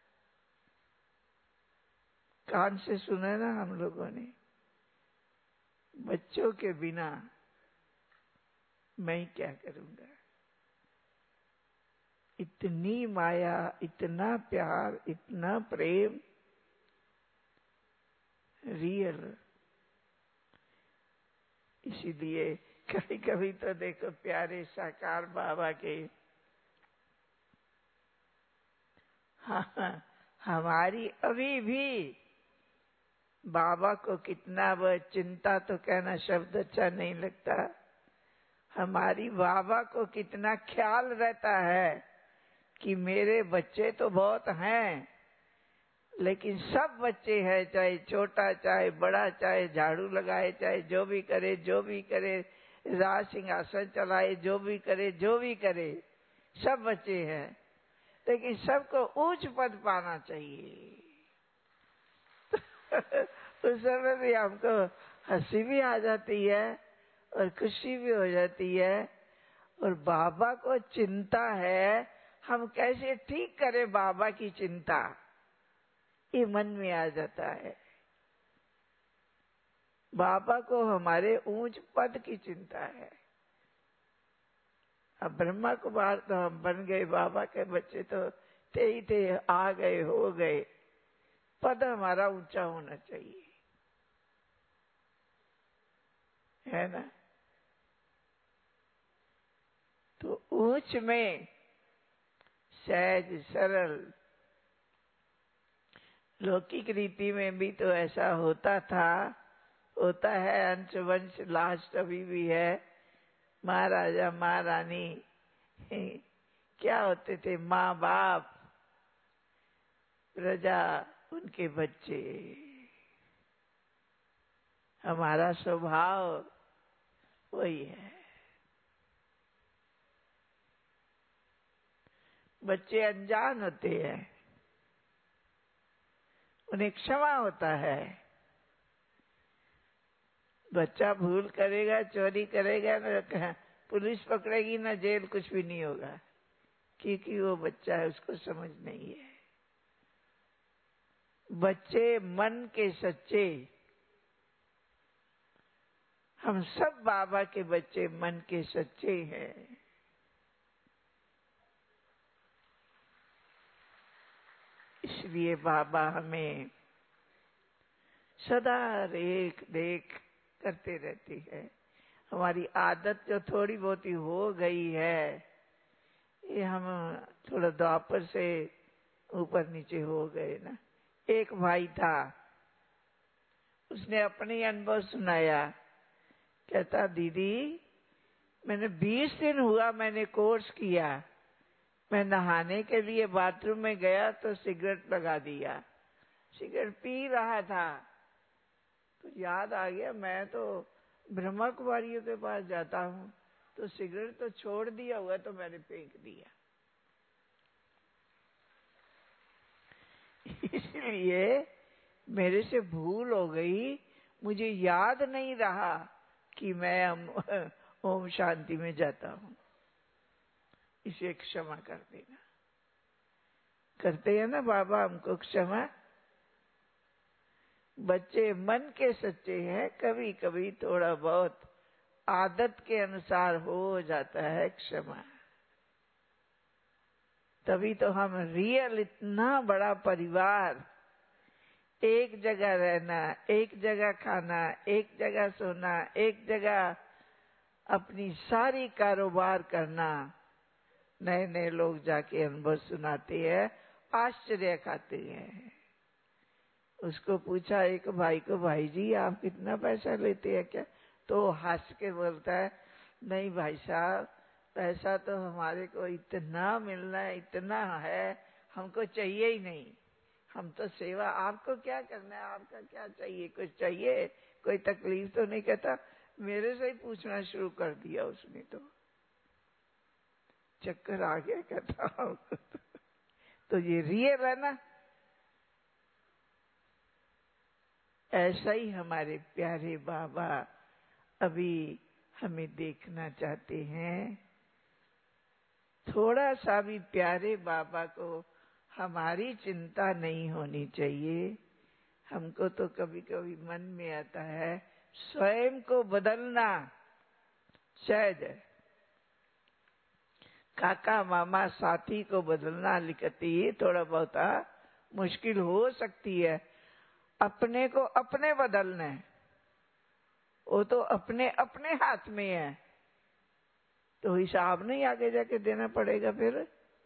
कान से सुना है ना हम लोगों ने। बच्चों के बिना मैं क्या करूंगा। इतनी माया, इतना प्यार, इतना प्रेम, रियल। इसीलिए कभी कभी तो देखो प्यारे साकार बाबा के, हाँ, हमारी अभी भी बाबा को कितना वह चिंता, तो कहना शब्द अच्छा नहीं लगता, हमारी बाबा को कितना ख्याल रहता है कि मेरे बच्चे तो बहुत हैं, लेकिन सब बच्चे हैं, चाहे छोटा चाहे बड़ा, चाहे झाड़ू लगाए, चाहे जो भी करे, राज सिंहासन चलाए, जो भी करे, सब बच्चे हैं, लेकिन सबको ऊंच पद पाना चाहिए। उस समय भी हमको हंसी भी आ जाती है और खुशी भी हो जाती है। और बाबा को चिंता है, हम कैसे ठीक करें बाबा की चिंता, ये मन में आ जाता है। बाबा को हमारे ऊंच पद की चिंता है। अब ब्रह्मा कुमार तो हम बन गए, बाबा के बच्चे तो थे ही थे, आ गए, हो गए। पद हमारा ऊंचा होना चाहिए, है ना। तो ऊंच में सहज सरल, लौकिक रीति में भी तो ऐसा होता था, होता है। अंश वंश लास्ट अभी भी है। महाराजा महारानी क्या होते थे, माँ बाप, प्रजा, उनके बच्चे। हमारा स्वभाव वही है। बच्चे अनजान होते हैं, उन्हें क्षमा होता है। बच्चा भूल करेगा, चोरी करेगा, ना पुलिस पकड़ेगी ना जेल, कुछ भी नहीं होगा, क्योंकि वो बच्चा है, उसको समझ नहीं है। बच्चे मन के सच्चे, हम सब बाबा के बच्चे मन के सच्चे हैं। इसलिए बाबा हमें सदा देख देख करते रहती है। हमारी आदत जो थोड़ी बहुत ही हो गई है, ये हम थोड़ा द्वापर से ऊपर नीचे हो गए ना। एक भाई था, उसने अपने अनुभव सुनाया। कहता, दीदी मैंने 20 दिन हुआ मैंने कोर्स किया, मैं नहाने के लिए बाथरूम में गया तो सिगरेट लगा दिया। सिगरेट पी रहा था तो याद आ गया, मैं तो ब्रह्मा कुमारियों के पास जाता हूँ, तो सिगरेट तो छोड़ दिया हुआ, तो मैंने फेंक दिया। इसलिए मेरे से भूल हो गई, मुझे याद नहीं रहा कि मैं ओम शांति में जाता हूँ। इसे क्षमा कर देना। करते हैं ना बाबा हमको क्षमा। बच्चे मन के सच्चे हैं, कभी कभी थोड़ा बहुत आदत के अनुसार हो जाता है क्षमा। तभी तो हम रियल इतना बड़ा परिवार, एक जगह रहना, एक जगह खाना, एक जगह सोना, एक जगह अपनी सारी कारोबार करना। नए नए लोग जाके अनुभव सुनाते हैं, आश्चर्य खाते हैं। उसको पूछा एक भाई को, भाई जी आप कितना पैसा लेते हैं क्या? तो हंस के बोलता है, नहीं भाई साहब, पैसा तो हमारे को इतना मिलना है, इतना है, हमको चाहिए ही नहीं। हम तो सेवा, आपको क्या करना है, आपका क्या चाहिए, कुछ चाहिए, कोई तकलीफ तो नहीं? कहता, मेरे से ही पूछना शुरू कर दिया उसने, तो चक्कर आ गया। कहता तो ये रियल है ना। ऐसा ही हमारे प्यारे बाबा अभी हमें देखना चाहते हैं। थोड़ा सा भी प्यारे बाबा को हमारी चिंता नहीं होनी चाहिए। हमको तो कभी कभी मन में आता है स्वयं को बदलना शायद काका मामा साथी को बदलना लिखती थोड़ा बहुत मुश्किल हो सकती है। अपने को अपने बदलना है, वो तो अपने अपने हाथ में है, तो हिसाब नहीं आगे जाके देना पड़ेगा। फिर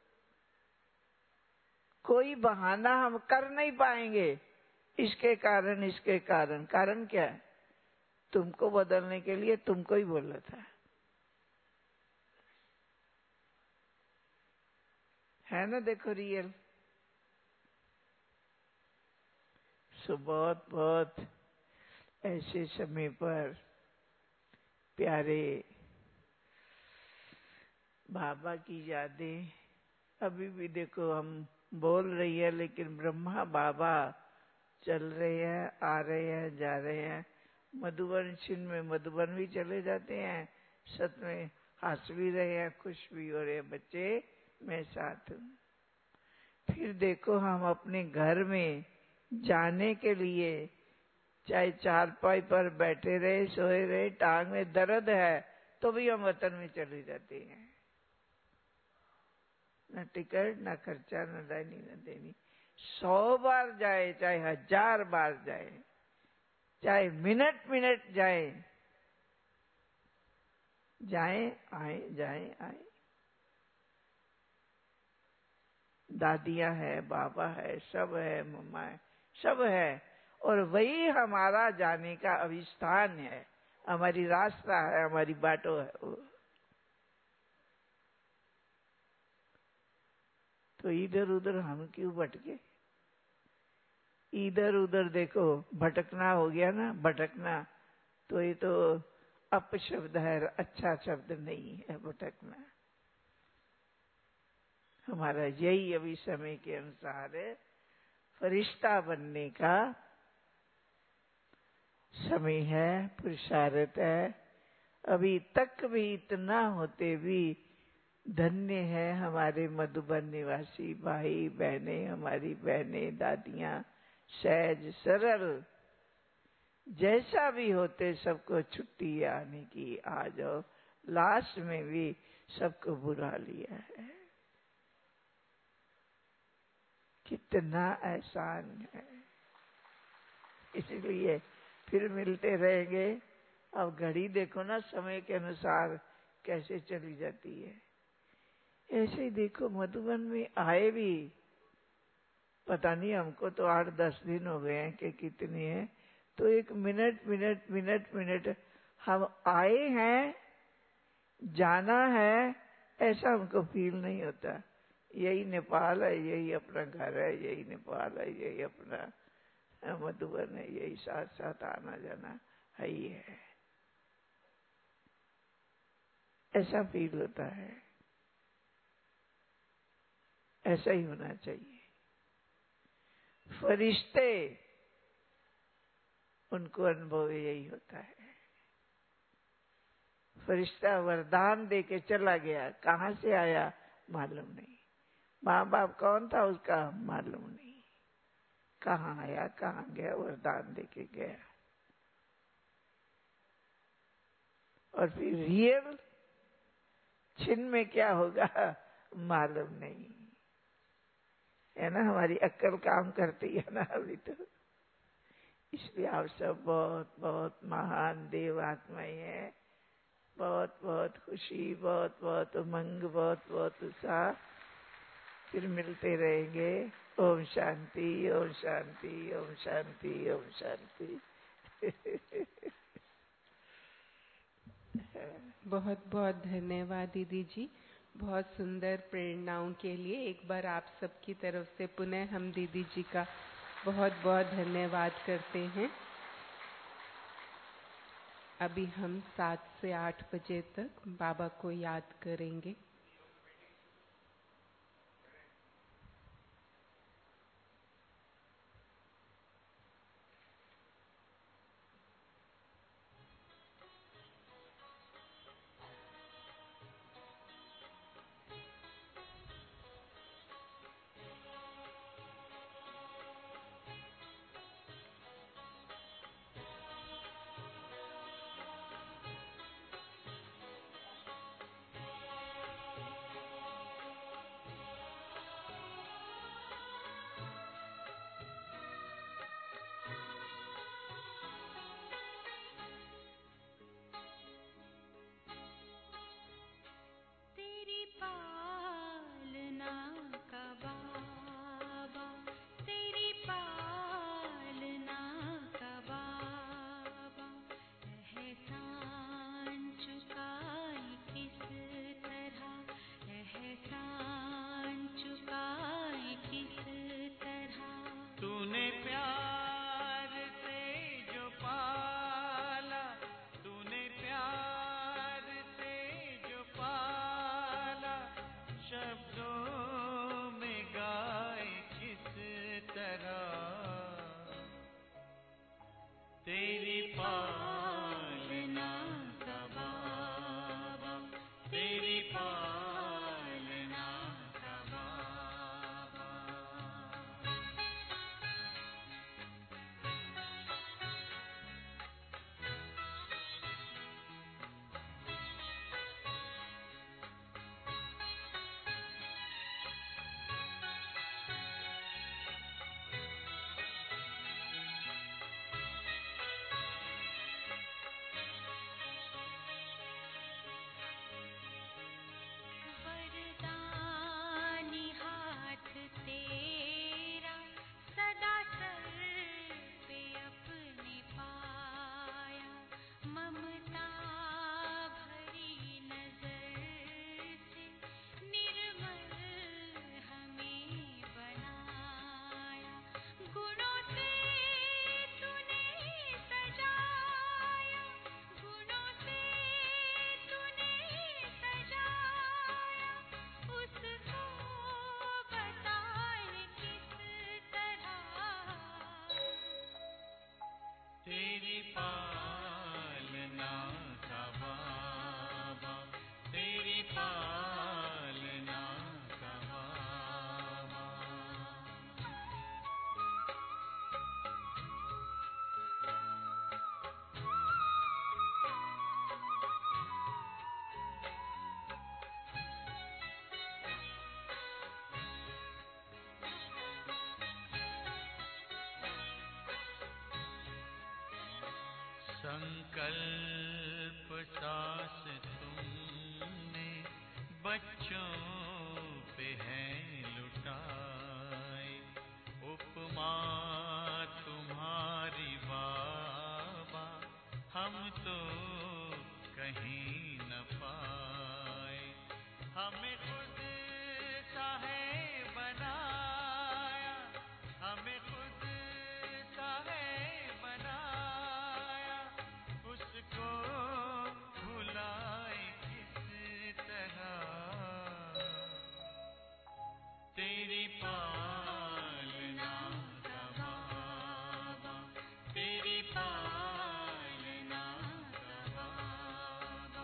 कोई बहाना हम कर नहीं पाएंगे, इसके कारण। कारण क्या है? तुमको बदलने के लिए तुमको ही बोला था, है ना। देखो रियल। सो बहुत बहुत ऐसे समय पर प्यारे बाबा की यादें अभी भी देखो हम बोल रही है, लेकिन ब्रह्मा बाबा चल रहे हैं, आ रहे हैं, जा रहे हैं। मधुबन छिन में मधुबन भी चले जाते हैं, सत में हंस भी रहे हैं, खुश भी हो रहे हैं बच्चे, मैं साथ हूँ। फिर देखो हम अपने घर में जाने के लिए चाहे चारपाई पर बैठे रहे, सोए रहे, टांग में दर्द है तो भी हम वतन में चले जाते हैं। न टिकट, न खर्चा, न लेनी न देनी। 100 बार जाए, चाहे 1000 बार जाए, चाहे मिनट मिनट जाए, जाए आए, जाए आए। दादियां है, बाबा है, सब है, मम्मा है, सब है, और वही हमारा जाने का अभिस्थान है, हमारी रास्ता है, हमारी बाटो है वो। तो इधर उधर हम क्यों भटके? इधर उधर देखो, भटकना हो गया ना, भटकना, तो ये तो अपशब्द है, अच्छा शब्द नहीं है भटकना। हमारा यही अभी समय के अनुसार फरिश्ता बनने का समय है, पुरुषार्थ है। अभी तक भी इतना होते भी धन्य है हमारे मधुबन निवासी भाई बहनें, हमारी बहनें, दादियां, सहज सरल जैसा भी होते सबको छुट्टी आने की, आ जाओ। लास्ट में भी सबको बुला लिया है। कितना एहसान है। इसलिए फिर मिलते रहेंगे। अब घड़ी देखो ना, समय के अनुसार कैसे चली जाती है। ऐसे ही देखो मधुबन में आए भी, पता नहीं, हमको तो 8-10 दिन हो गए हैं कि कितने हैं, तो एक मिनट मिनट मिनट मिनट हम आए हैं, जाना है, ऐसा हमको फील नहीं होता। यही नेपाल है, यही अपना घर है, यही नेपाल है, यही अपना मधुबन है, यही साथ साथ आना जाना है ही है, ऐसा फील होता है। ऐसा ही होना चाहिए। फरिश्ते, उनको अनुभव यही होता है। फरिश्ता वरदान दे के चला गया, कहाँ से आया मालूम नहीं, माँ बाप कौन था उसका मालूम नहीं, कहाँ आया कहाँ गया, वरदान दे के गया। और फिर रियल छिन में क्या होगा मालूम नहीं है ना। हमारी अक्ल काम करती है ना अभी तो। इसलिए आप सब बहुत बहुत महान देव आत्माएं हैं। बहुत बहुत खुशी, बहुत बहुत उमंग, बहुत बहुत उत्साह। फिर मिलते रहेंगे। ओम शांति, ओम शांति, ओम शांति, ओम शांति। बहुत बहुत धन्यवाद दीदी जी, बहुत सुंदर प्रेरणाओं के लिए। एक बार आप सबकी तरफ से पुनः हम दीदी जी का बहुत बहुत धन्यवाद करते हैं। अभी हम 7 से 8 बजे तक बाबा को याद करेंगे। कल्प सास तुमने बच्चों पे है लुटाई, उपमा तुम्हारी बाबा हम तो कहीं न पाए। हमें खुद सा है बनाया, हमें खुद सा है बनाया, उसको भुलाए किस तरह। तेरी पालना का बाबा, तेरी पालना का बाबा।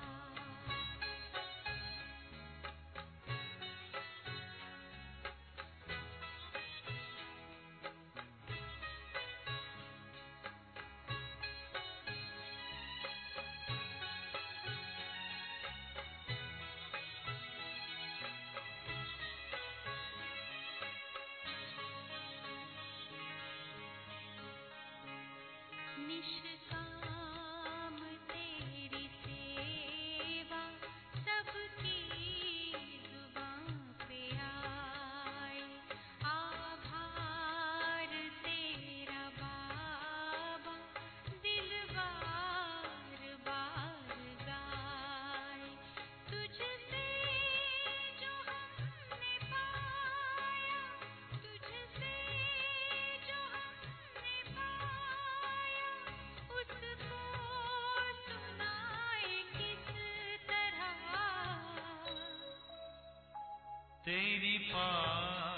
निष्काम तेरी सेवा सबकी जुबां पे आए, आभार तेरा बाबा दिल बार बार गाए। तुझसे जो हमने पाया, तुझसे जो हमने पाया, उसको सुनाए किस तरह। तेरी